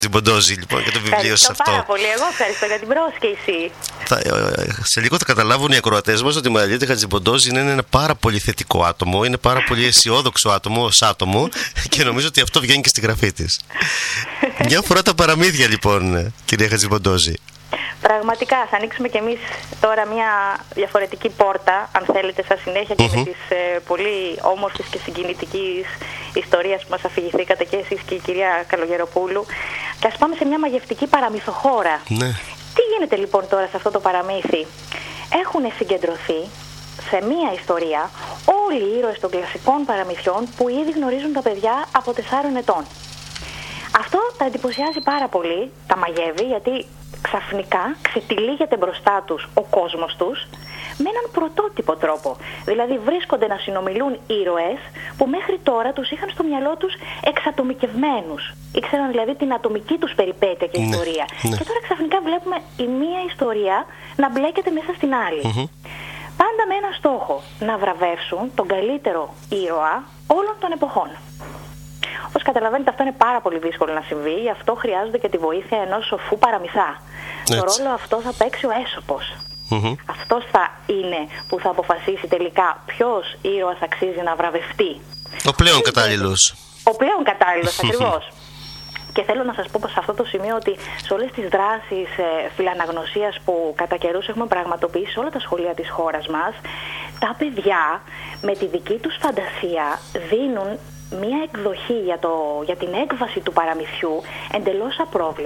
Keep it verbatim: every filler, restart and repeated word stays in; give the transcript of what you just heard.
Τζιμποντόζη λοιπόν και το βιβλίο σας αυτό. Πάρα πολύ. Εγώ ευχαριστώ για την πρόσκληση. Θα, σε λίγο θα καταλάβουν οι ακροατές μας ότι η Μαριέτα Χατζημποντόζη είναι ένα πάρα πολύ θετικό άτομο, είναι πάρα πολύ αισιόδοξο άτομο ως άτομο και νομίζω ότι αυτό βγαίνει και στη γραφή της. Μια φορά τα παραμύθια λοιπόν, κυρία Χατζημποντόζη. Πραγματικά, θα ανοίξουμε κι εμείς τώρα μια διαφορετική πόρτα, αν θέλετε, στα συνέχεια και mm-hmm. με τις ε, πολύ όμορφες και συγκινητικής ιστορίας που μας αφηγηθήκατε και εσείς και η κυρία Καλογεροπούλου. Και ας πάμε σε μια μαγευτική παραμυθοχώρα. Ναι. Τι γίνεται λοιπόν τώρα σε αυτό το παραμύθι? Έχουν συγκεντρωθεί σε μία ιστορία όλοι οι ήρωες των κλασικών παραμυθιών που ήδη γνωρίζουν τα παιδιά από τεσσάρων ετών. Αυτό τα εντυπωσιάζει πάρα πολύ, τα μαγεύει, γιατί ξαφνικά ξετυλίγεται μπροστά τους ο κόσμος τους με έναν πρωτότυπο τρόπο. Δηλαδή βρίσκονται να συνομιλούν ήρωες που μέχρι τώρα τους είχαν στο μυαλό τους εξατομικευμένους. Ήξεραν δηλαδή την ατομική τους περιπέτεια και ιστορία. Ναι, ναι. Και τώρα ξαφνικά βλέπουμε η μία ιστορία να μπλέκεται μέσα στην άλλη. Mm-hmm. Πάντα με ένα στόχο, να βραβεύσουν τον καλύτερο ήρωα όλων των εποχών. Όπως καταλαβαίνετε, αυτό είναι πάρα πολύ δύσκολο να συμβεί, γι' αυτό χρειάζονται και τη βοήθεια ενός σοφού παραμυθά. Έτσι. Το ρόλο αυτό θα παίξει ο Έσωπος. Mm-hmm. Αυτός θα είναι που θα αποφασίσει τελικά ποιος ήρωας αξίζει να βραβευτεί. Ο πλέον κατάλληλος. Ο πλέον κατάλληλος, ακριβώς. Και θέλω να σας πω σε αυτό το σημείο ότι σε όλες τις δράσεις ε, φιλαναγνωσίας που κατά καιρούς έχουμε πραγματοποιήσει σε όλα τα σχολεία της χώρας μας, τα παιδιά με τη δική τους φαντασία δίνουν μία εκδοχή για, το, για την έκβαση του παραμυθιού εντελώς απρόβλεπτη.